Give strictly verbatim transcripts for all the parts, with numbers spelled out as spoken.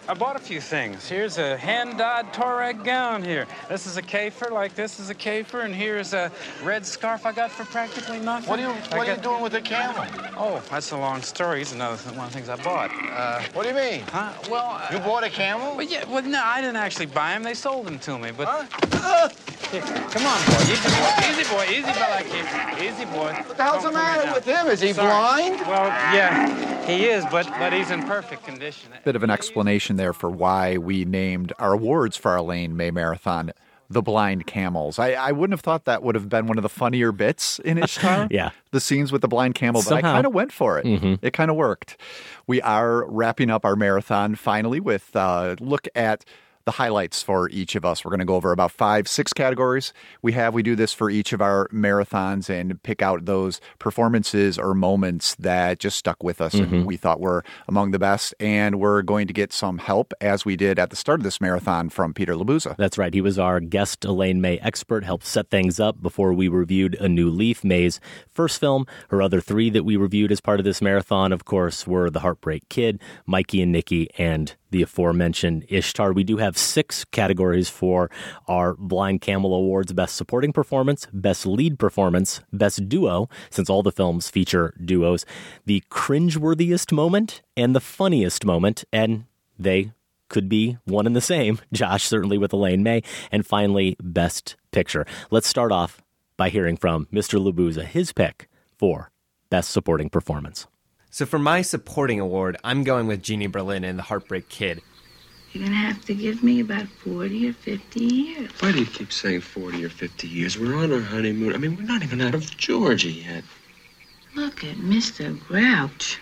I bought a few things. Here's a hand-dyed Torag gown here. This is a kafer, like this is a kafer, and here's a red scarf I got for practically nothing. What are you, what got... are you doing with the camel? Oh, that's a long story. It's another th- one of the things I bought. Uh, what do you mean? Huh? Well, uh, you bought a camel? Well, yeah. Well, no, I didn't actually buy them. They sold them to me. But huh? uh, here, come on, boy. Easy, boy. Easy, boy. Easy, boy. Like you. Easy, boy. What the hell's Don't the matter with him? Is he Sorry. blind? Well, yeah, he is, but but he's in perfect condition. Bit of an explanation there for why we named our awards for our Elaine May Marathon The Blind Camels. I, I wouldn't have thought that would have been one of the funnier bits in Ishtar. Yeah. The scenes with the blind camel, but Somehow. I kind of went for it. Mm-hmm. It kind of worked. We are wrapping up our marathon finally with a look at the highlights for each of us. We're going to go over about five, six categories we have. We do this for each of our marathons and pick out those performances or moments that just stuck with us Mm-hmm. and we thought were among the best. And we're going to get some help, as we did at the start of this marathon, from Peter Labuza. That's right. He was our guest Elaine May expert, helped set things up before we reviewed A New Leaf, May's first film. Her other three that we reviewed as part of this marathon, of course, were The Heartbreak Kid, Mikey and Nikki, and the aforementioned Ishtar. We do have six categories for our Blind Camel Awards: Best Supporting Performance, Best Lead Performance, Best Duo, since all the films feature duos, the cringeworthiest moment, and the funniest moment, and they could be one and the same. Josh, certainly with Elaine May, and finally, Best Picture. Let's start off by hearing from Mister Labuza, his pick for Best Supporting Performance. So for my supporting award, I'm going with Jeannie Berlin in The Heartbreak Kid. You're going to have to give me about forty or fifty years. Why do you keep saying forty or fifty years? We're on our honeymoon. I mean, we're not even out of Georgia yet. Look at Mister Grouch.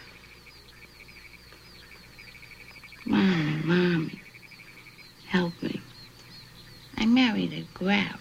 Mommy, Mommy, help me. I married a grouch.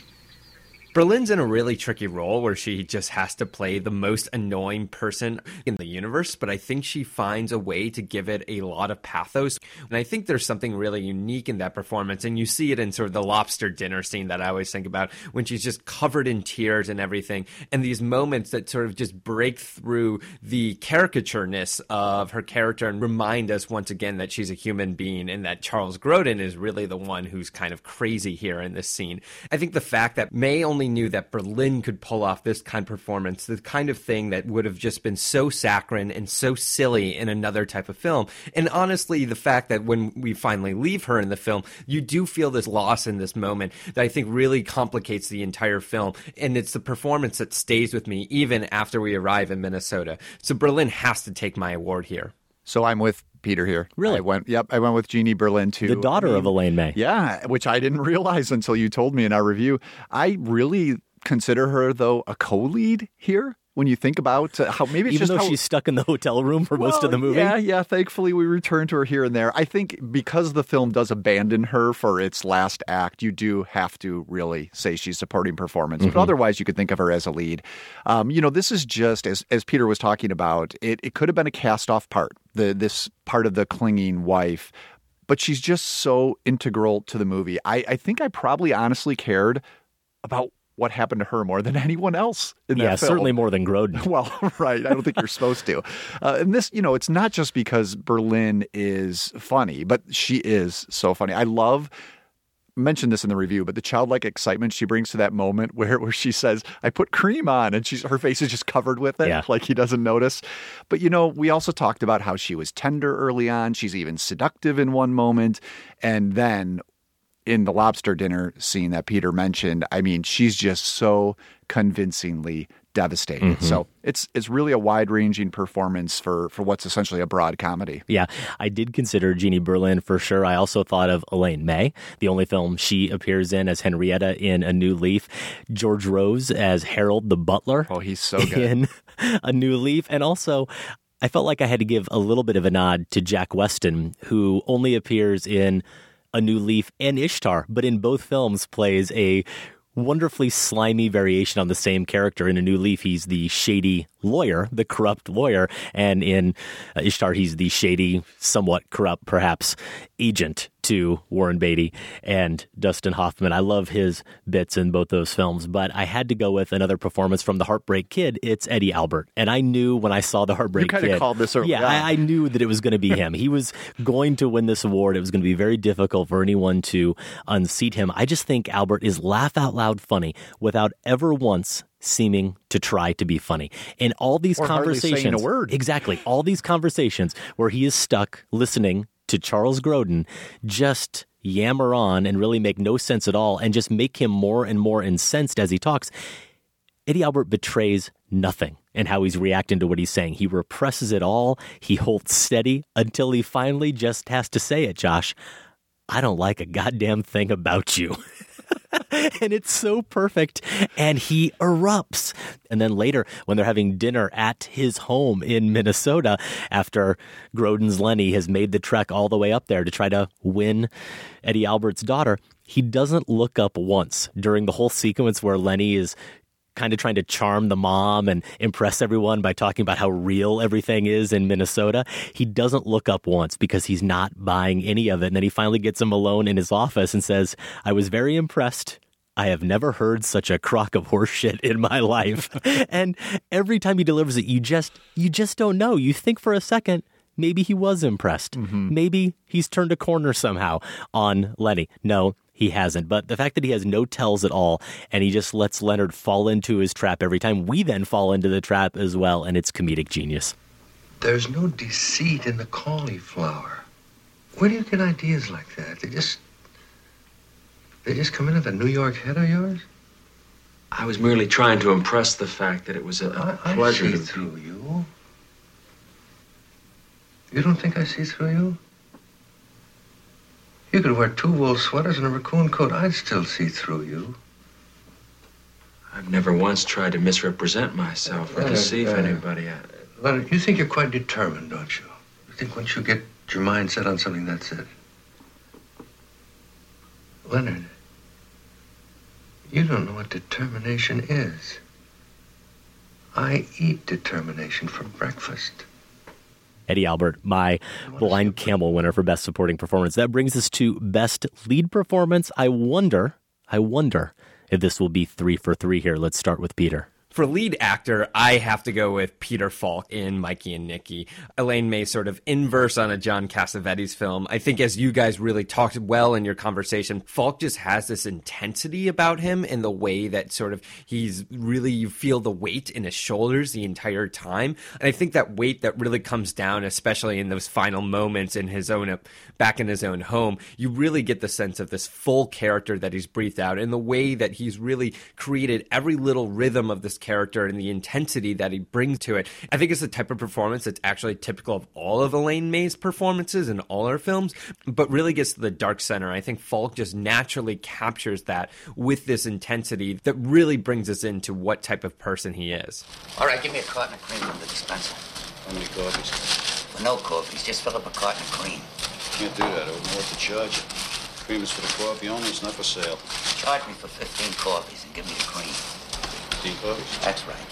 Berlin's in a really tricky role where she just has to play the most annoying person in the universe, but I think she finds a way to give it a lot of pathos. And I think there's something really unique in that performance, and you see it in sort of the lobster dinner scene that I always think about, when she's just covered in tears and everything, and these moments that sort of just break through the caricatureness of her character and remind us once again that she's a human being and that Charles Grodin is really the one who's kind of crazy here in this scene. I think the fact that May only knew that Berlin could pull off this kind of performance, the kind of thing that would have just been so saccharine and so silly in another type of film. And honestly, the fact that when we finally leave her in the film, you do feel this loss in this moment that I think really complicates the entire film. And it's the performance that stays with me even after we arrive in Minnesota. So Berlin has to take my award here. So I'm with Peter here. Really? I went, yep, I went with Jeannie Berlin too. The daughter I mean, of Elaine May. Yeah, which I didn't realize until you told me in our review. I really consider her, though, a co-lead here. When you think about uh, how maybe it's Even just though how, she's stuck in the hotel room for well, most of the movie. Yeah, yeah. Thankfully, we return to her here and there. I think because the film does abandon her for its last act, you do have to really say she's supporting performance. Mm-hmm. But otherwise, you could think of her as a lead. Um, you know, this is just, as as Peter was talking about, it, it could have been a cast-off part, the this part of the clinging wife. But she's just so integral to the movie. I, I think I probably honestly cared about what happened to her more than anyone else in that yeah, film. certainly more than Grodin. Well, right. I don't think you're supposed to. Uh, and this, you know, it's not just because Berlin is funny, but she is so funny. I love, mentioned this in the review, but the childlike excitement she brings to that moment where, where she says, I put cream on, and she's her face is just covered with it, yeah. like he doesn't notice. But, you know, we also talked about how she was tender early on. She's even seductive in one moment. And then in the lobster dinner scene that Peter mentioned, I mean, she's just so convincingly devastating. Mm-hmm. So it's it's really a wide-ranging performance for, for what's essentially a broad comedy. Yeah, I did consider Jeannie Berlin for sure. I also thought of Elaine May, the only film she appears in as Henrietta in A New Leaf. George Rose as Harold the butler. Oh, he's so good. In A New Leaf. And also, I felt like I had to give a little bit of a nod to Jack Weston, who only appears in A New Leaf and Ishtar, but in both films plays a wonderfully slimy variation on the same character. In A New Leaf, he's the shady lawyer, the corrupt lawyer, and in uh, Ishtar, he's the shady, somewhat corrupt, perhaps, agent to Warren Beatty and Dustin Hoffman. I love his bits in both those films, but I had to go with another performance from The Heartbreak Kid. It's Eddie Albert. And I knew when I saw The Heartbreak You Kid. kind of called this a Yeah, I, I knew that it was going to be him. He was going to win this award. It was going to be very difficult for anyone to unseat him. I just think Albert is laugh out loud funny without ever once seeming to try to be funny. In all these or conversations, saying a word. Exactly. All these conversations where he is stuck listening to Charles Grodin just yammer on and really make no sense at all and just make him more and more incensed as he talks. Eddie Albert betrays nothing in how he's reacting to what he's saying. He represses it all. He holds steady until he finally just has to say it, Josh. I don't like a goddamn thing about you. And it's so perfect. And he erupts. And then later, when they're having dinner at his home in Minnesota, after Grodin's Lenny has made the trek all the way up there to try to win Eddie Albert's daughter, he doesn't look up once during the whole sequence where Lenny is kind of trying to charm the mom and impress everyone by talking about how real everything is in Minnesota. He doesn't look up once because he's not buying any of it. And then he finally gets him alone in his office and says, I was very impressed. I have never heard such a crock of horse shit in my life. And every time he delivers it, you just, you just don't know. You think for a second, maybe he was impressed. Mm-hmm. Maybe he's turned a corner somehow on Lenny. No, he hasn't. But the fact that he has no tells at all and he just lets Leonard fall into his trap every time, we then fall into the trap as well, and it's comedic genius. There's no deceit in the cauliflower. Where do you get ideas like that? They just... They just come in at the New York head of yours? I was merely trying to impress the fact that it was a, a I, pleasure I see to through you. You don't think I see through you? You could wear two wool sweaters and a raccoon coat. I'd still see through you. I've never once tried to misrepresent myself or Leonard, deceive uh, anybody. I... Leonard, you think you're quite determined, don't you? You think once you get your mind set on something, that's it. Leonard, you don't know what determination is. I eat determination for breakfast. Eddie Albert, my Blind Camel winner for Best Supporting Performance. That brings us to Best Lead Performance. I wonder, I wonder if this will be three for three here. Let's start with Peter. For lead actor, I have to go with Peter Falk in Mikey and Nicky. Elaine May sort of inverse on a John Cassavetes film. I think as you guys really talked well in your conversation, Falk just has this intensity about him in the way that sort of he's really, you feel the weight in his shoulders the entire time. And I think that weight that really comes down, especially in those final moments in his own, back in his own home, you really get the sense of this full character that he's breathed out in the way that he's really created every little rhythm of this character and the intensity that he brings to it. I think it's the type of performance that's actually typical of all of Elaine May's performances in all her films, but really gets to the dark center. I think Falk just naturally captures that with this intensity that really brings us into what type of person he is. All right, give me a carton of cream from the dispenser. How many coffees? Well, no coffees, just fill up a carton of cream. Can't do that. I wouldn't know what to charge you. Cream is for the coffee only. It's not for sale. Charge me for fifteen coffees and give me the cream. fifteen coffees? That's right.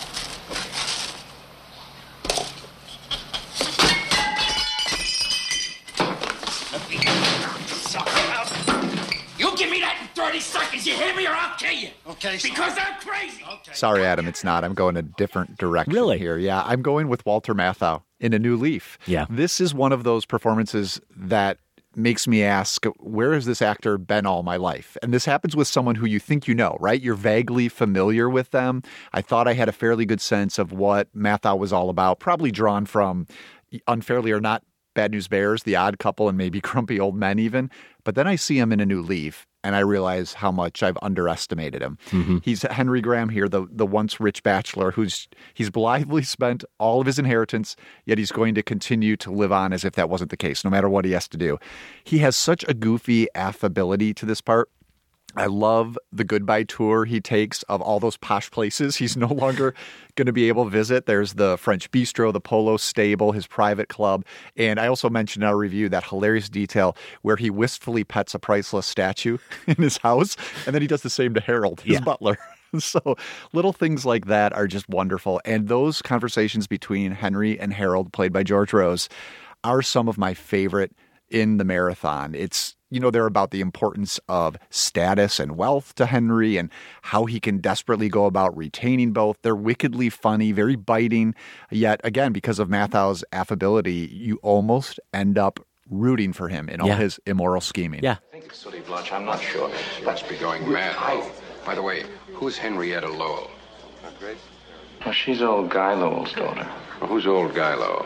You give me that in thirty seconds, you hear me, or I'll kill you. Okay, son. Because I'm crazy. Okay. Sorry, Adam, it's not. I'm going a different direction Really? here. Yeah, I'm going with Walter Matthau in A New Leaf. Yeah. This is one of those performances that makes me ask, where has this actor been all my life? And this happens with someone who you think you know, right? You're vaguely familiar with them. I thought I had a fairly good sense of what Matthau was all about, probably drawn from, unfairly or not, Bad News Bears, The Odd Couple, and maybe Grumpy Old Men even. But then I see him in A New Leaf, and I realize how much I've underestimated him. Mm-hmm. He's Henry Graham here, the the once rich bachelor who's he's blithely spent all of his inheritance, yet he's going to continue to live on as if that wasn't the case, no matter what he has to do. He has such a goofy affability to this part. I love the goodbye tour he takes of all those posh places he's no longer going to be able to visit. There's the French Bistro, the Polo Stable, his private club. And I also mentioned in our review that hilarious detail where he wistfully pets a priceless statue in his house. And then he does the same to Harold, his Yeah. butler. So little things like that are just wonderful. And those conversations between Henry and Harold, played by George Rose, are some of my favorite in the marathon. It's You know, they're about the importance of status and wealth to Henry and how he can desperately go about retaining both. They're wickedly funny, very biting. Yet, again, because of Mathau's affability, you almost end up rooting for him in all Yeah. his immoral scheming. Yeah. I think it's Sooty Blanche. I'm not sure. Must be going mad. By the way, who's Henrietta Lowell? Not great. Well, she's old Guy Lowell's daughter. Well, who's old Guy Lowell?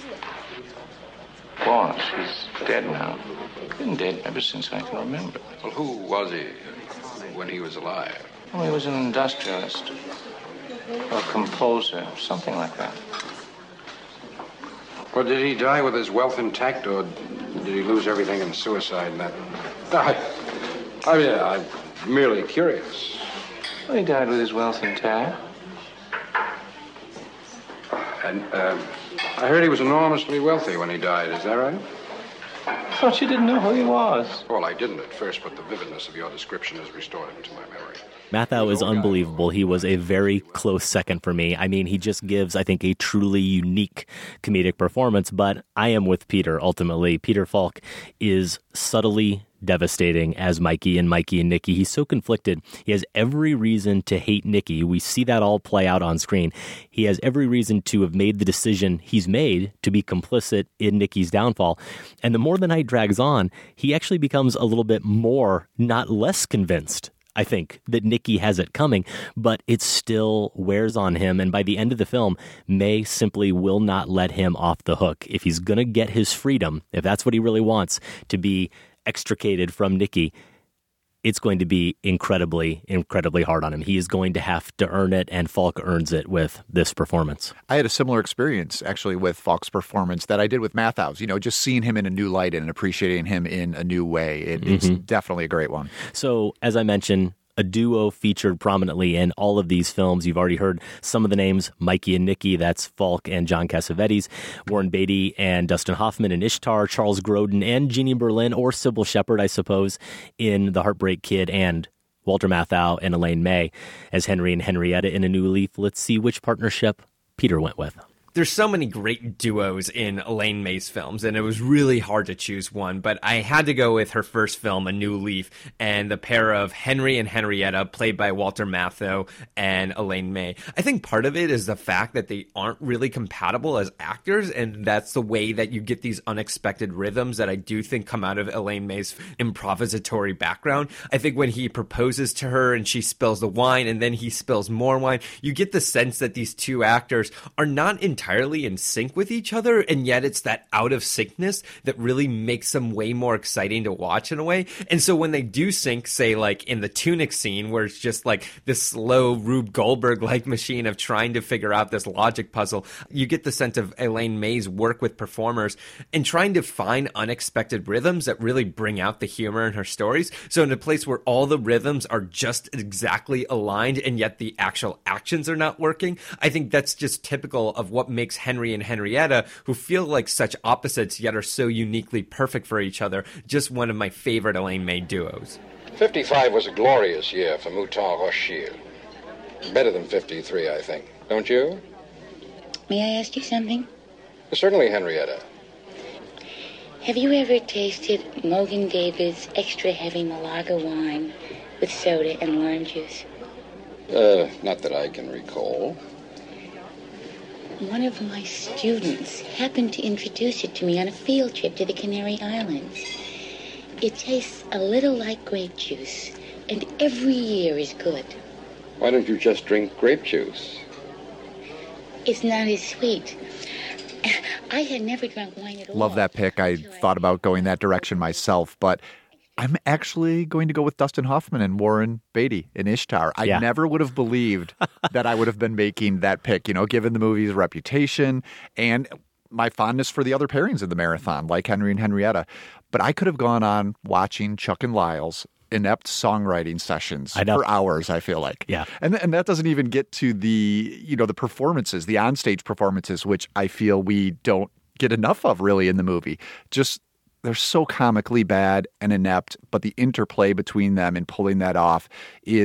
Boss, he's dead now. Been dead ever since I can remember. Well, who was he when he was alive? Well, he was an industrialist. Or a composer, something like that. Well, did he die with his wealth intact, or did he lose everything in suicide? And that... I, I mean, I'm merely curious. Well, he died with his wealth intact. And uh, I heard he was enormously wealthy when he died. Is that right? I thought you didn't know who he was. Well, I didn't at first, but the vividness of your description has restored him to my memory. Mathau is unbelievable. He was a very close second for me. I mean, he just gives, I think, a truly unique comedic performance, but I am with Peter, ultimately. Peter Falk is subtly devastating as Mikey and Mikey and Nicky. He's so conflicted. He has every reason to hate Nicky. We see that all play out on screen. He has every reason to have made the decision he's made to be complicit in Nicky's downfall. And the more the night drags on, he actually becomes a little bit more, not less convinced, I think, that Nicky has it coming, but it still wears on him. And by the end of the film, May simply will not let him off the hook. If he's going to get his freedom, if that's what he really wants, to be extricated from Nicky, it's going to be incredibly, incredibly hard on him. He is going to have to earn it, and Falk earns it with this performance. I had a similar experience, actually, with Falk's performance that I did with Mathau's. You know, just seeing him in a new light and appreciating him in a new way. It, mm-hmm. It's definitely a great one. So, as I mentioned, a duo featured prominently in all of these films. You've already heard some of the names, Mikey and Nicky, that's Falk and John Cassavetes, Warren Beatty and Dustin Hoffman in Ishtar, Charles Grodin and Jeannie Berlin, or Sybil Shepherd, I suppose, in The Heartbreak Kid, and Walter Matthau and Elaine May as Henry and Henrietta in A New Leaf. Let's see which partnership Peter went with. There's so many great duos in Elaine May's films, and it was really hard to choose one, but I had to go with her first film, A New Leaf, and the pair of Henry and Henrietta, played by Walter Matthau and Elaine May. I think part of it is the fact that they aren't really compatible as actors, and that's the way that you get these unexpected rhythms that I do think come out of Elaine May's improvisatory background. I think when he proposes to her and she spills the wine, and then he spills more wine, you get the sense that these two actors are not entirely entirely in sync with each other, and yet it's that out of syncness that really makes them way more exciting to watch in a way. And so when they do sync, say like in the Tunic scene, where it's just like this slow Rube Goldberg like machine of trying to figure out this logic puzzle, you get the sense of Elaine May's work with performers and trying to find unexpected rhythms that really bring out the humor in her stories. So in a place where all the rhythms are just exactly aligned and yet the actual actions are not working, I think that's just typical of what makes Henry and Henrietta, who feel like such opposites yet are so uniquely perfect for each other, just one of my favorite Elaine May duos. fifty-five was a glorious year for Mouton Rothschild. Better than fifty-three, I think. Don't you? May I ask you something? Certainly, Henrietta. Have you ever tasted Mogan David's extra heavy Malaga wine with soda and lime juice? Uh, not that I can recall. One of my students happened to introduce it to me on a field trip to the Canary Islands. It tastes a little like grape juice, and every year is good. Why don't you just drink grape juice? It's not as sweet. I had never drunk wine at all. Love that pick. I thought about going that direction myself, but I'm actually going to go with Dustin Hoffman and Warren Beatty in Ishtar. I yeah. never would have believed that I would have been making that pick, you know, given the movie's reputation and my fondness for the other pairings in the marathon, like Henry and Henrietta. But I could have gone on watching Chuck and Lyle's inept songwriting sessions for hours, I feel like. Yeah. And and that doesn't even get to the, you know, the performances, the onstage performances, which I feel we don't get enough of really in the movie. Just they're so comically bad and inept, but the interplay between them and pulling that off is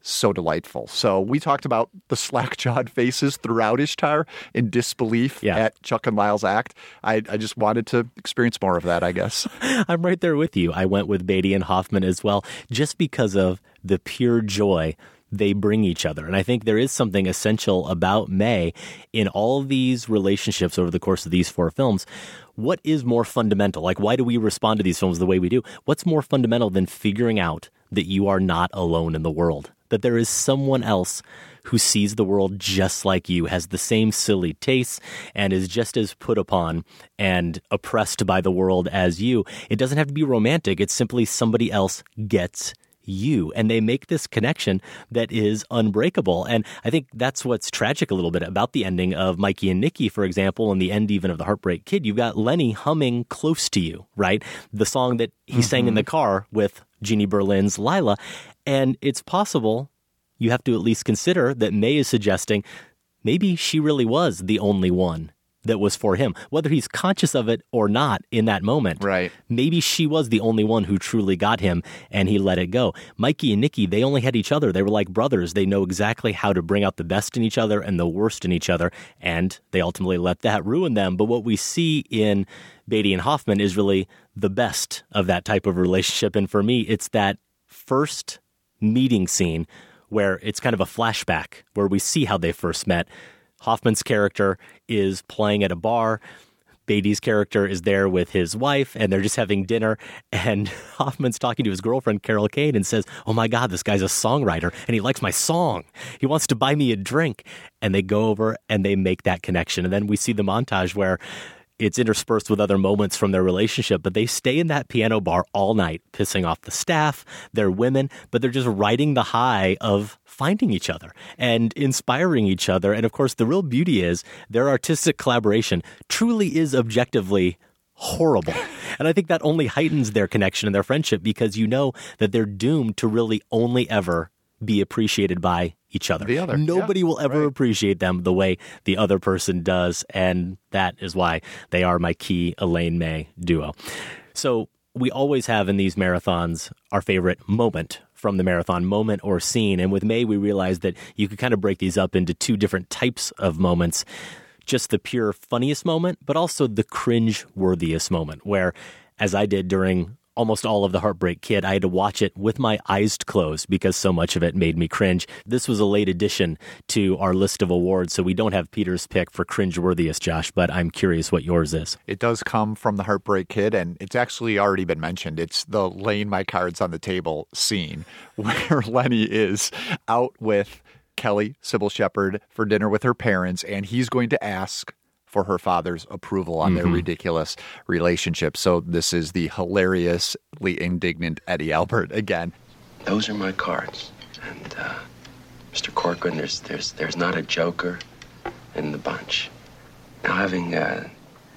so delightful. So we talked about the slack-jawed faces throughout Ishtar in disbelief yeah. at Chuck and Lyle's act. I, I just wanted to experience more of that, I guess. I'm right there with you. I went with Beatty and Hoffman as well, just because of the pure joy they bring each other. And I think there is something essential about May in all of these relationships over the course of these four films. What is more fundamental? Like, why do we respond to these films the way we do? What's more fundamental than figuring out that you are not alone in the world? That there is someone else who sees the world just like you, has the same silly tastes, and is just as put upon and oppressed by the world as you. It doesn't have to be romantic. It's simply somebody else gets you. And they make this connection that is unbreakable. And I think that's what's tragic a little bit about the ending of Mikey and Nicky, for example, and the end even of The Heartbreak Kid. You've got Lenny humming Close to You, right? The song that he mm-hmm. sang in the car with Jeannie Berlin's Lila. And it's possible you have to at least consider that May is suggesting maybe she really was the only one that was for him, whether he's conscious of it or not in that moment. Right. Maybe she was the only one who truly got him and he let it go. Mikey and Nicky, they only had each other. They were like brothers. They know exactly how to bring out the best in each other and the worst in each other. And they ultimately let that ruin them. But what we see in Beatty and Hoffman is really the best of that type of relationship. And for me, it's that first meeting scene where it's kind of a flashback where we see how they first met. Hoffman's character is playing at a bar. Beatty's character is there with his wife, and they're just having dinner. And Hoffman's talking to his girlfriend, Carol Kane, and says, oh, my God, this guy's a songwriter, and he likes my song. He wants to buy me a drink. And they go over, and they make that connection. And then we see the montage where it's interspersed with other moments from their relationship, but they stay in that piano bar all night, pissing off the staff. They're women, but they're just riding the high of finding each other and inspiring each other. And of course, the real beauty is their artistic collaboration truly is objectively horrible. And I think that only heightens their connection and their friendship because you know that they're doomed to really only ever be appreciated by each other. The other. Nobody yeah, will ever right. appreciate them the way the other person does. And that is why they are my key Elaine May duo. So we always have in these marathons our favorite moment from the marathon, moment or scene. And with May, we realized that you could kind of break these up into two different types of moments. Just the pure funniest moment, but also the cringe-worthiest moment, where, as I did during almost all of The Heartbreak Kid, I had to watch it with my eyes closed because so much of it made me cringe. This was a late addition to our list of awards, so we don't have Peter's pick for cringe-worthiest, Josh, but I'm curious what yours is. It does come from The Heartbreak Kid, and it's actually already been mentioned. It's the laying my cards on the table scene where Lenny is out with Kelly, Sybil Shepherd, for dinner with her parents, and he's going to ask for her father's approval on their mm-hmm. ridiculous relationship. So this is the hilariously indignant Eddie Albert again. Those are my cards. And, uh, Mister Corcoran, there's, there's, there's not a joker in the bunch. Now, having, uh,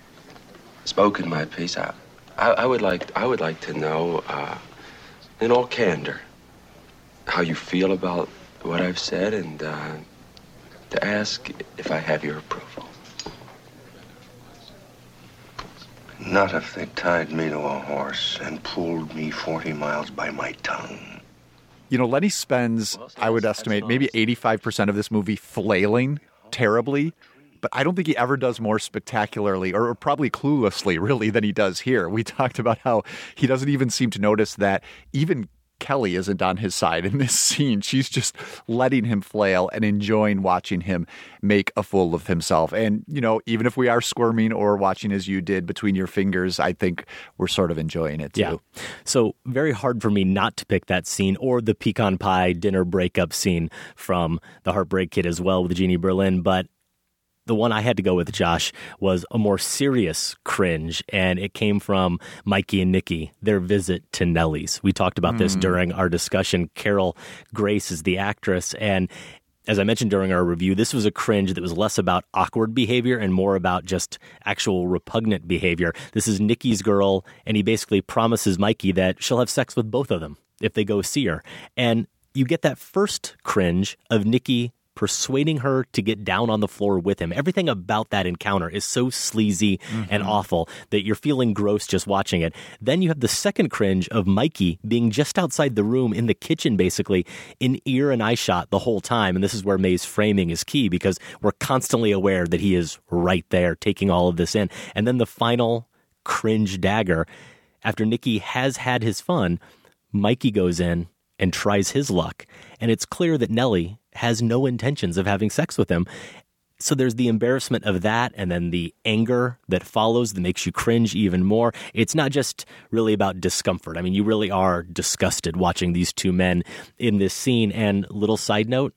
spoken my piece, I, I, I would like, I would like to know, uh, in all candor, how you feel about what I've said and, uh, to ask if I have your approval. Not if they tied me to a horse and pulled me forty miles by my tongue. You know, Lenny spends, I would estimate, maybe eighty-five percent of this movie flailing terribly, but I don't think he ever does more spectacularly or probably cluelessly, really, than he does here. We talked about how he doesn't even seem to notice that even Kelly isn't on his side in this scene. She's just letting him flail and enjoying watching him make a fool of himself. And, you know, even if we are squirming or watching as you did between your fingers, I think we're sort of enjoying it too. Yeah. So very hard for me not to pick that scene or the pecan pie dinner breakup scene from The Heartbreak Kid as well with Jeannie Berlin. But the one I had to go with, Josh, was a more serious cringe, and it came from Mikey and Nicky, their visit to Nellie's. We talked about mm. this during our discussion. Carol Grace is the actress, and as I mentioned during our review, this was a cringe that was less about awkward behavior and more about just actual repugnant behavior. This is Nicky's girl, and he basically promises Mikey that she'll have sex with both of them if they go see her. And you get that first cringe of Nicky persuading her to get down on the floor with him. Everything about that encounter is so sleazy mm-hmm. and awful that you're feeling gross just watching it. Then you have the second cringe of Mikey being just outside the room in the kitchen, basically, in ear and eye shot the whole time. And this is where May's framing is key because we're constantly aware that he is right there taking all of this in. And then the final cringe dagger, after Nicky has had his fun, Mikey goes in and tries his luck. And it's clear that Nellie has no intentions of having sex with him. So there's the embarrassment of that and then the anger that follows that makes you cringe even more. It's not just really about discomfort. I mean, you really are disgusted watching these two men in this scene. And little side note,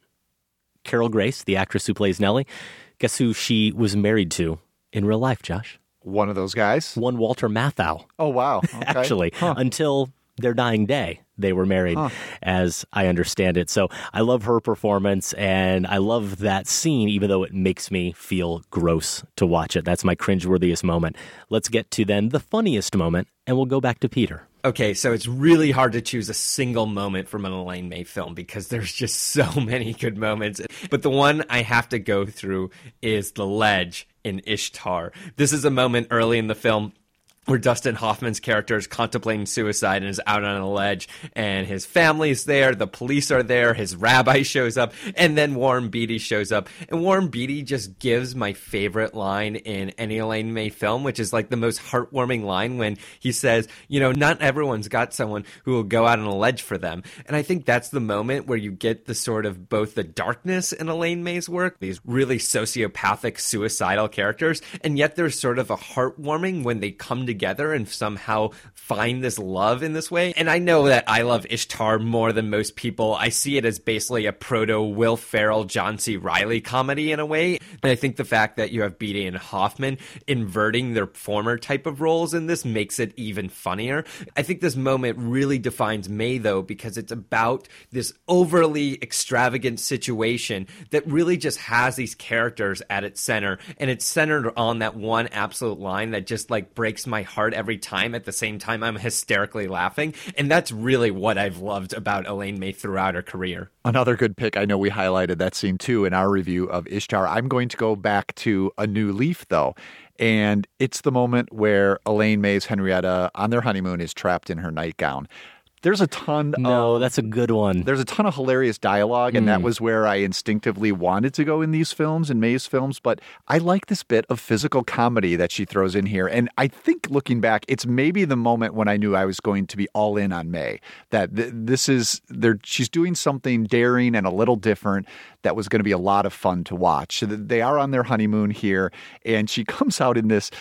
Carol Grace, the actress who plays Nellie, guess who she was married to in real life, Josh? One of those guys? One Walter Matthau. Oh, wow. Okay. Actually, huh. Until their dying day, they were married, huh. as I understand it. So I love her performance, and I love that scene, even though it makes me feel gross to watch it. That's my cringeworthiest moment. Let's get to then the funniest moment, and we'll go back to Peter. Okay, so it's really hard to choose a single moment from an Elaine May film because there's just so many good moments. But the one I have to go through is the ledge in Ishtar. This is a moment early in the film where Dustin Hoffman's character is contemplating suicide and is out on a ledge, and his family's there, the police are there, his rabbi shows up, and then Warren Beatty shows up. And Warren Beatty just gives my favorite line in any Elaine May film, which is like the most heartwarming line when he says, you know, not everyone's got someone who will go out on a ledge for them. And I think that's the moment where you get the sort of both the darkness in Elaine May's work, these really sociopathic, suicidal characters, and yet there's sort of a heartwarming when they come together together and somehow find this love in this way. And I know that I love Ishtar more than most people. I see it as basically a proto Will Ferrell, John C. Reilly comedy in a way. And I think the fact that you have Beatty and Hoffman inverting their former type of roles in this makes it even funnier. I think this moment really defines May, though, because it's about this overly extravagant situation that really just has these characters at its center. And it's centered on that one absolute line that just like breaks my heart every time. At the same time, I'm hysterically laughing. And that's really what I've loved about Elaine May throughout her career. Another good pick. I know we highlighted that scene too in our review of Ishtar. I'm going to go back to A New Leaf, though. And it's the moment where Elaine May's Henrietta on their honeymoon is trapped in her nightgown. There's a ton No, of, that's a good one. There's a ton of hilarious dialogue, and mm. that was where I instinctively wanted to go in these films, in May's films. But I like this bit of physical comedy that she throws in here. And I think looking back, it's maybe the moment when I knew I was going to be all in on May. That th- this is, she's doing something daring and a little different that was going to be a lot of fun to watch. So they are on their honeymoon here, and she comes out in this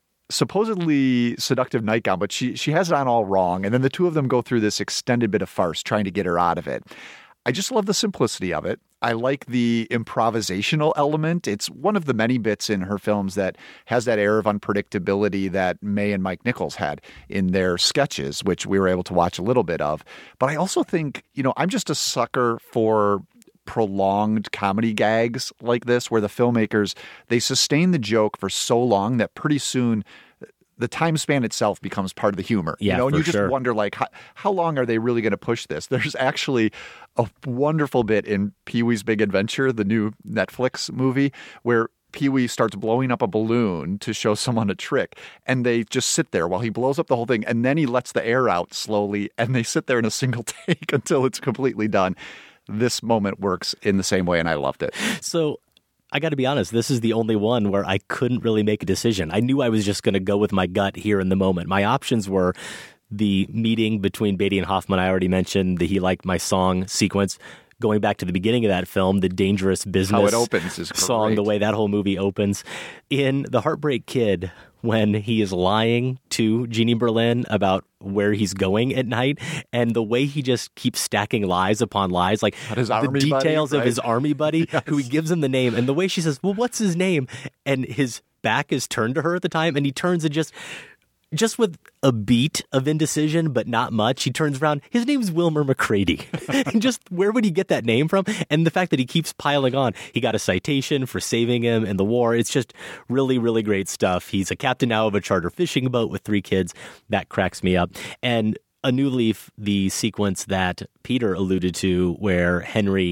supposedly seductive nightgown, but she she has it on all wrong. And then the two of them go through this extended bit of farce trying to get her out of it. I just love the simplicity of it. I like the improvisational element. It's one of the many bits in her films that has that air of unpredictability that May and Mike Nichols had in their sketches, which we were able to watch a little bit of. But I also think, you know, I'm just a sucker for prolonged comedy gags like this, where the filmmakers, they sustain the joke for so long that pretty soon the time span itself becomes part of the humor. Yeah, you know, and for you just sure. wonder, like, how, how long are they really going to push this? There's actually a wonderful bit in Pee-wee's Big Adventure, the new Netflix movie, where Pee-wee starts blowing up a balloon to show someone a trick, and they just sit there while he blows up the whole thing, and then he lets the air out slowly, and they sit there in a single take until it's completely done. This moment works in the same way, and I loved it. So I got to be honest, this is the only one where I couldn't really make a decision. I knew I was just going to go with my gut here in the moment. My options were the meeting between Beatty and Hoffman. I already mentioned the He Liked My Song sequence. Going back to the beginning of that film, the Dangerous Business How it opens is song, great. The way that whole movie opens. In The Heartbreak Kid, when he is lying to Jeannie Berlin about where he's going at night, and the way he just keeps stacking lies upon lies, like his the details buddy, right? of his army buddy, Yes. who he gives him the name, and the way she says, well, what's his name? And his back is turned to her at the time, and he turns and just... Just with a beat of indecision, but not much, he turns around. His name's Wilmer McCready. And just where would he get that name from? And the fact that he keeps piling on. He got a citation for saving him in the war. It's just really, really great stuff. He's a captain now of a charter fishing boat with three kids. That cracks me up. And A New Leaf, the sequence that Peter alluded to, where Henry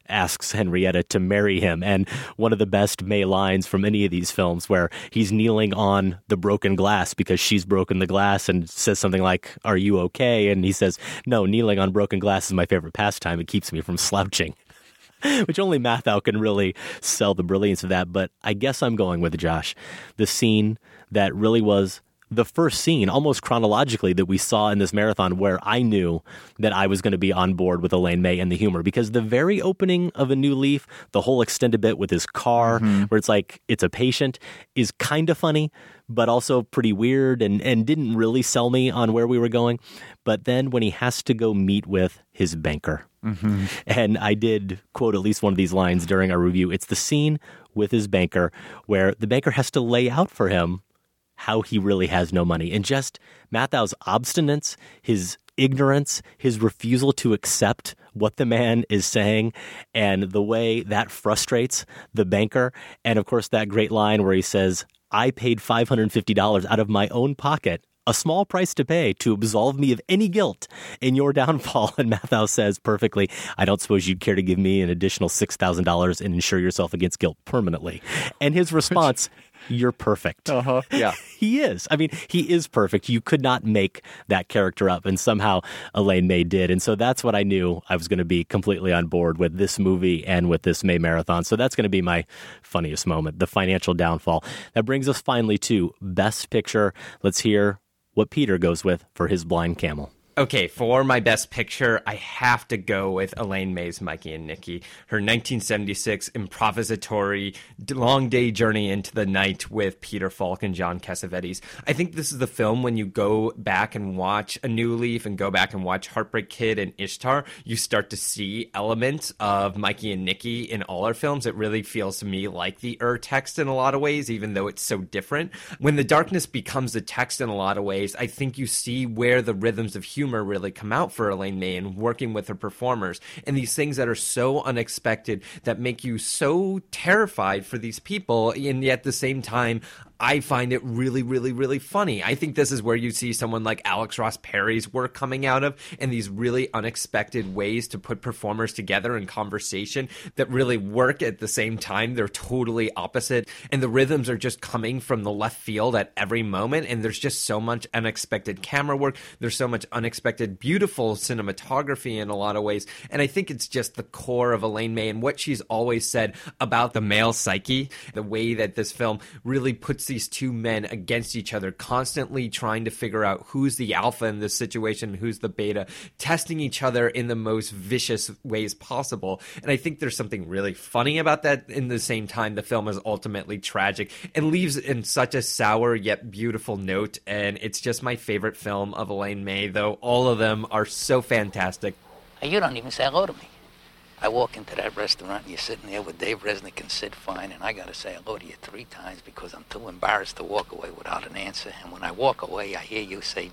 asks Henrietta to marry him. And one of the best May lines from any of these films where he's kneeling on the broken glass because she's broken the glass and says something like, "Are you okay?" And he says, "No, kneeling on broken glass is my favorite pastime. It keeps me from slouching." Which only Matthau can really sell the brilliance of that. But I guess I'm going with Josh. The scene that really was the first scene, almost chronologically, that we saw in this marathon where I knew that I was going to be on board with Elaine May and the humor. Because the very opening of A New Leaf, the whole extended bit with his car, mm-hmm. where it's like, it's a patient, is kind of funny, but also pretty weird and, and didn't really sell me on where we were going. But then when he has to go meet with his banker, mm-hmm. and I did quote at least one of these lines during our review, it's the scene with his banker where the banker has to lay out for him how he really has no money. And just Matthau's obstinance, his ignorance, his refusal to accept what the man is saying, and the way that frustrates the banker. And of course, that great line where he says, "I paid five hundred fifty dollars out of my own pocket, a small price to pay to absolve me of any guilt in your downfall." And Matthau says perfectly, "I don't suppose you'd care to give me an additional six thousand dollars and insure yourself against guilt permanently." And his response, "You're perfect." Uh-huh. Yeah. He is. I mean, he is perfect. You could not make that character up. And somehow Elaine May did. And so that's what I knew I was going to be completely on board with this movie and with this May Marathon. So that's going to be my funniest moment, the financial downfall. That brings us finally to Best Picture. Let's hear what Peter goes with for his Blind Camel. Okay, for my Best Picture, I have to go with Elaine May's Mikey and Nicky. Her nineteen seventy-six improvisatory long day journey into the night with Peter Falk and John Cassavetes. I think this is the film when you go back and watch A New Leaf and go back and watch Heartbreak Kid and Ishtar, you start to see elements of Mikey and Nicky in all our films. It really feels to me like the Ur text in a lot of ways, even though it's so different. When the darkness becomes the text in a lot of ways, I think you see where the rhythms of humor really come out for Elaine May and working with her performers, and these things that are so unexpected that make you so terrified for these people, and yet at the same time I find it really, really, really funny. I think this is where you see someone like Alex Ross Perry's work coming out of, and these really unexpected ways to put performers together in conversation that really work at the same time. They're totally opposite, and the rhythms are just coming from the left field at every moment, and there's just so much unexpected camera work. There's so much unexpected, beautiful cinematography in a lot of ways, and I think it's just the core of Elaine May and what she's always said about the male psyche, the way that this film really puts these two men against each other, constantly trying to figure out who's the alpha in this situation, who's the beta, testing each other in the most vicious ways possible. And I think there's something really funny about that. In the same time, the film is ultimately tragic and leaves in such a sour yet beautiful note. And it's just my favorite film of Elaine May, though all of them are so fantastic. You don't even say hello to me. I walk into that restaurant and you're sitting there with Dave Resnick and Sid Fine, and I got to say hello to you three times because I'm too embarrassed to walk away without an answer. And when I walk away, I hear you say,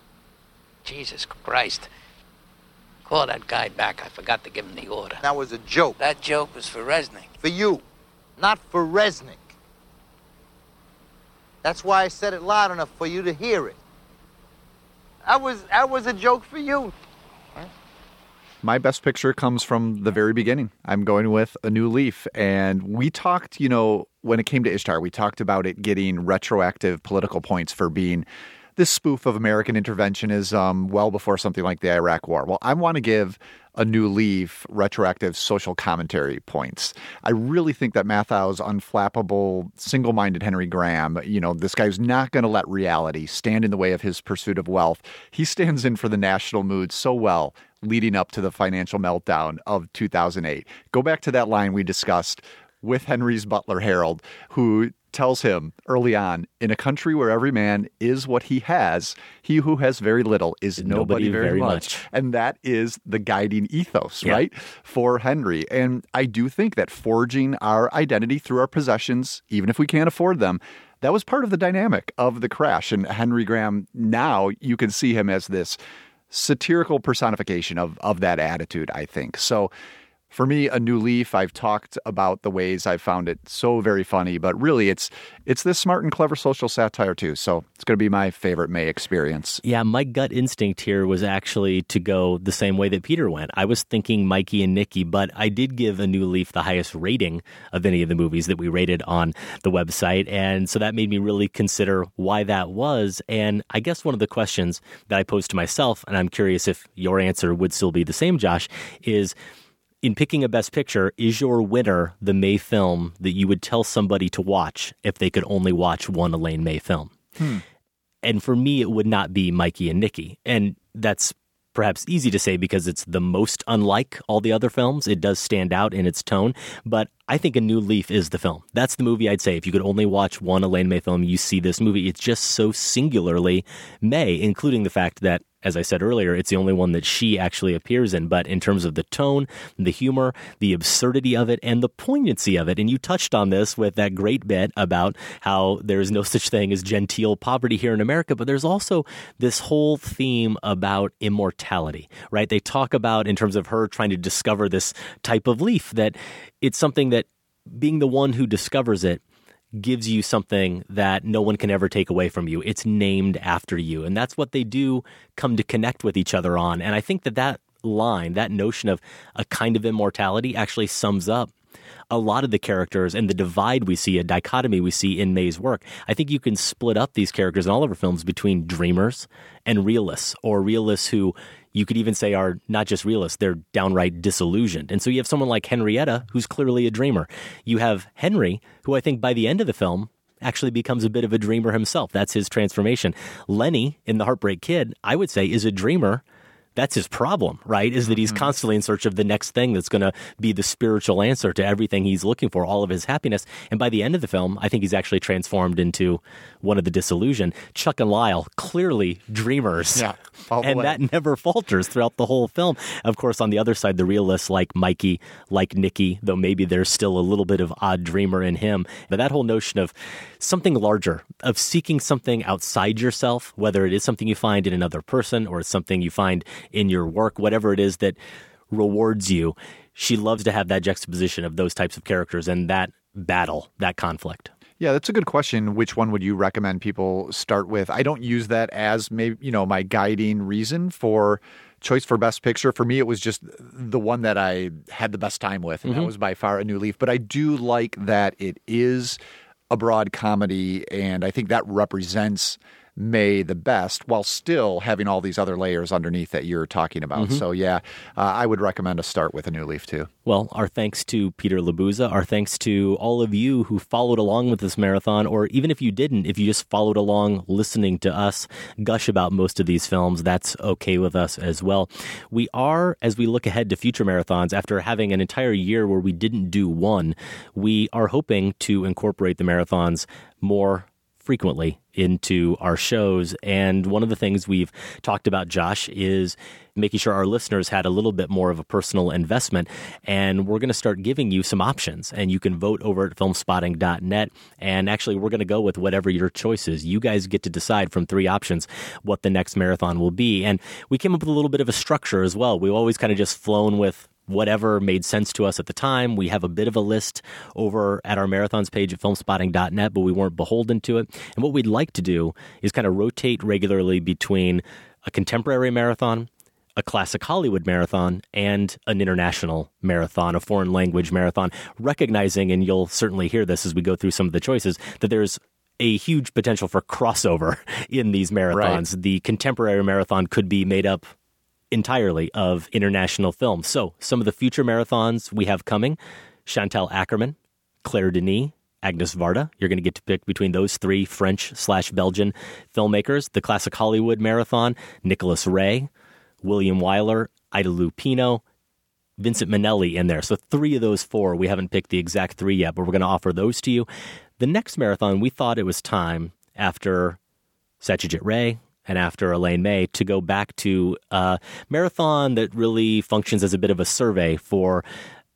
"Jesus Christ, call that guy back. I forgot to give him the order." That was a joke. That joke was for Resnick. For you, not for Resnick. That's why I said it loud enough for you to hear it. That was, that was a joke for you. My Best Picture comes from the very beginning. I'm going with A New Leaf. And we talked, you know, when it came to Ishtar, we talked about it getting retroactive political points for being this spoof of American interventionism well before something like the Iraq War. Well, I want to give A New Leaf retroactive social commentary points. I really think that Matthau's unflappable, single-minded Henry Graham, you know, this guy's not going to let reality stand in the way of his pursuit of wealth. He stands in for the national mood so well leading up to the financial meltdown of two thousand eight. Go back to that line we discussed with Henry's butler, Harold, who tells him early on, in a country where every man is what he has, he who has very little is nobody, nobody very, very much. much. And that is the guiding ethos, yeah. right, for Henry. And I do think that forging our identity through our possessions, even if we can't afford them, that was part of the dynamic of the crash. And Henry Graham, now you can see him as this satirical personification of, of that attitude, I think. So For me, A New Leaf, I've talked about the ways I've found it so very funny, but really it's it's this smart and clever social satire too. So it's going to be my favorite May experience. Yeah, my gut instinct here was actually to go the same way that Peter went. I was thinking Mikey and Nicky, but I did give A New Leaf the highest rating of any of the movies that we rated on the website. And so that made me really consider why that was. And I guess one of the questions that I posed to myself, and I'm curious if your answer would still be the same, Josh, is in picking a Best Picture, is your winner the May film that you would tell somebody to watch if they could only watch one Elaine May film? Hmm. And for me, it would not be Mikey and Nicky. And that's perhaps easy to say because it's the most unlike all the other films. It does stand out in its tone. But I think A New Leaf is the film. That's the movie I'd say. If you could only watch one Elaine May film, you see this movie. It's just so singularly May, including the fact that, as I said earlier, it's the only one that she actually appears in. But in terms of the tone, the humor, the absurdity of it, and the poignancy of it, and you touched on this with that great bit about how there is no such thing as genteel poverty here in America, but there's also this whole theme about immortality, right? They talk about, in terms of her trying to discover this type of leaf, that it's something that being the one who discovers it gives you something that no one can ever take away from you. It's named after you. And that's what they do come to connect with each other on. And I think that that line, that notion of a kind of immortality actually sums up a lot of the characters and the divide we see, a dichotomy we see in May's work. I think you can split up these characters in all of her films between dreamers and realists, or realists who you could even say are not just realists, they're downright disillusioned. And so you have someone like Henrietta, who's clearly a dreamer. You have Henry, who I think by the end of the film actually becomes a bit of a dreamer himself. That's his transformation. Lenny, in The Heartbreak Kid, I would say is a dreamer. That's his problem, right? Is that he's mm-hmm. constantly in search of the next thing that's going to be the spiritual answer to everything he's looking for, all of his happiness. And by the end of the film, I think he's actually transformed into one of the disillusioned. Chuck and Lyle, clearly dreamers. Yeah, and that never falters throughout the whole film. Of course, on the other side, the realists like Mikey, like Nicky, though maybe there's still a little bit of odd dreamer in him. But that whole notion of something larger, of seeking something outside yourself, whether it is something you find in another person or it's something you find in your work, whatever it is that rewards you. She loves to have that juxtaposition of those types of characters and that battle, that conflict. Yeah, that's a good question. Which one would you recommend people start with? I don't use that as maybe, you know, my guiding reason for choice for Best Picture. For me, it was just the one that I had the best time with, and mm-hmm. that was by far A New Leaf. But I do like that it is a broad comedy, and I think that represents May the best, while still having all these other layers underneath that you're talking about. Mm-hmm. So yeah, uh, I would recommend to start with A New Leaf too. Well, our thanks to Peter Labuza, our thanks to all of you who followed along with this marathon, or even if you didn't, if you just followed along listening to us gush about most of these films, that's okay with us as well. We are, as we look ahead to future marathons, after having an entire year where we didn't do one, we are hoping to incorporate the marathons more frequently into our shows. And one of the things we've talked about, Josh, is making sure our listeners had a little bit more of a personal investment. And we're going to start giving you some options. And you can vote over at film spotting dot net. And actually, we're going to go with whatever your choice is. You guys get to decide from three options what the next marathon will be. And we came up with a little bit of a structure as well. We've always kind of just flown with whatever made sense to us at the time. We have a bit of a list over at our marathons page at film spotting dot net, but we weren't beholden to it. And what we'd like to do is kind of rotate regularly between a contemporary marathon, a classic Hollywood marathon, and an international marathon, a foreign language marathon, recognizing, and you'll certainly hear this as we go through some of the choices, that there's a huge potential for crossover in these marathons. Right. The contemporary marathon could be made up entirely of international films. So some of the future marathons we have coming: Chantal Akerman, Claire Denis, Agnes Varda. You're going to get to pick between those three French slash Belgian filmmakers. The classic Hollywood marathon: Nicholas Ray, William Wyler, Ida Lupino, Vincent Minnelli in there. So three of those four. We haven't picked the exact three yet, but we're going to offer those to you. The next marathon, we thought it was time, after Satyajit Ray and after Elaine May, to go back to a marathon that really functions as a bit of a survey for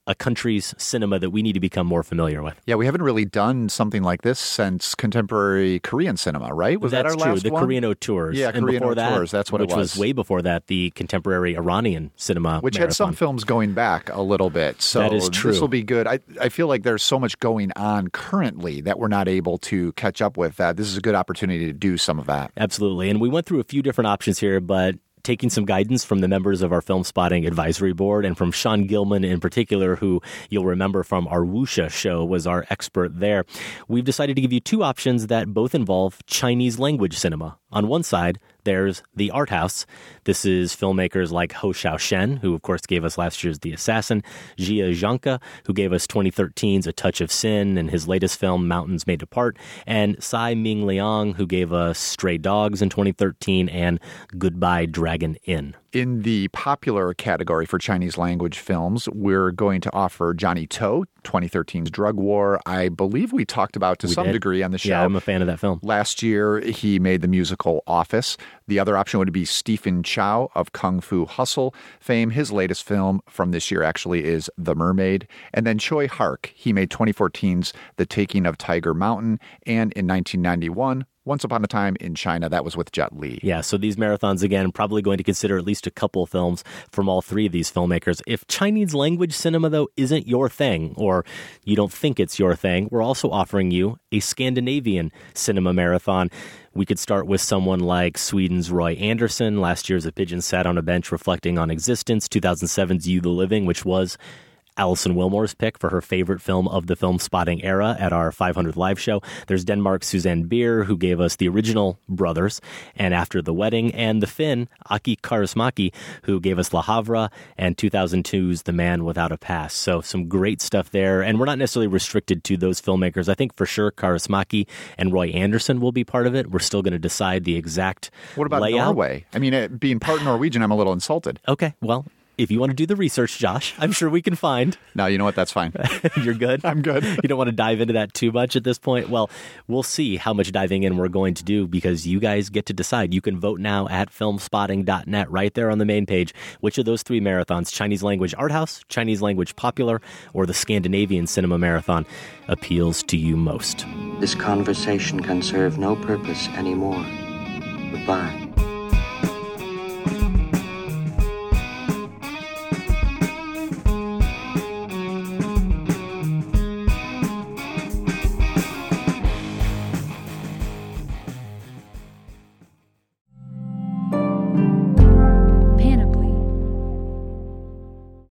a country's cinema that we need to become more familiar with. Yeah, we haven't really done something like this since contemporary Korean cinema, right? Was That's that our true. last the one? Korean auteurs. Yeah, and Korean before that, auteurs. That's what which it was. was way before that, the contemporary Iranian cinema Which marathon. had some films going back a little bit. So That is true. This will be good. I, I feel like there's so much going on currently that we're not able to catch up with that. This is a good opportunity to do some of that. Absolutely. And we went through a few different options here, but taking some guidance from the members of our Film Spotting Advisory Board and from Sean Gilman in particular, who you'll remember from our Wuxia show was our expert there, we've decided to give you two options that both involve Chinese language cinema. On one side, there's the art house. This is filmmakers like Ho Xiaoshen, who of course gave us last year's The Assassin, Jia Zhangke, who gave us twenty thirteen's A Touch of Sin and his latest film Mountains May Depart, and Tsai Ming Liang, who gave us Stray Dogs in twenty thirteen and Goodbye Dragon Inn. In the popular category for Chinese language films, we're going to offer Johnny To, twenty thirteen's Drug War. I believe we talked about to We some did. degree on the show. Yeah, I'm a fan of that film. Last year, he made the musical Office. The other option would be Stephen Chow of Kung Fu Hustle fame. His latest film from this year actually is The Mermaid. And then Choi Hark. He made twenty fourteen's The Taking of Tiger Mountain. And in nineteen ninety-one, Once Upon a Time in China. That was with Jet Li. Yeah, so these marathons, again, probably going to consider at least a couple of films from all three of these filmmakers. If Chinese language cinema, though, isn't your thing, or you don't think it's your thing, we're also offering you a Scandinavian cinema marathon. We could start with someone like Sweden's Roy Andersson. Last year's A Pigeon Sat on a Bench Reflecting on Existence. two thousand seven's You the Living, which was Alison Wilmore's pick for her favorite film of the Film Spotting era at our five hundredth live show. There's Denmark's Suzanne Bier, who gave us the original Brothers and After the Wedding, and the Finn, Aki Kaurismäki, who gave us La Havre and two thousand two's The Man Without a Past. So some great stuff there, and we're not necessarily restricted to those filmmakers. I think for sure Kaurismäki and Roy Andersson will be part of it. We're still going to decide the exact What about layout. Norway? I mean, it, being part Norwegian, I'm a little insulted. Okay, well, if you want to do the research, Josh, I'm sure we can find. No, you know what? That's fine. You're good? I'm good. You don't want to dive into that too much at this point? Well, we'll see how much diving in we're going to do because you guys get to decide. You can vote now at film spotting dot net right there on the main page. Which of those three marathons, Chinese language art house, Chinese language popular, or the Scandinavian cinema marathon, appeals to you most? This conversation can serve no purpose anymore. Goodbye.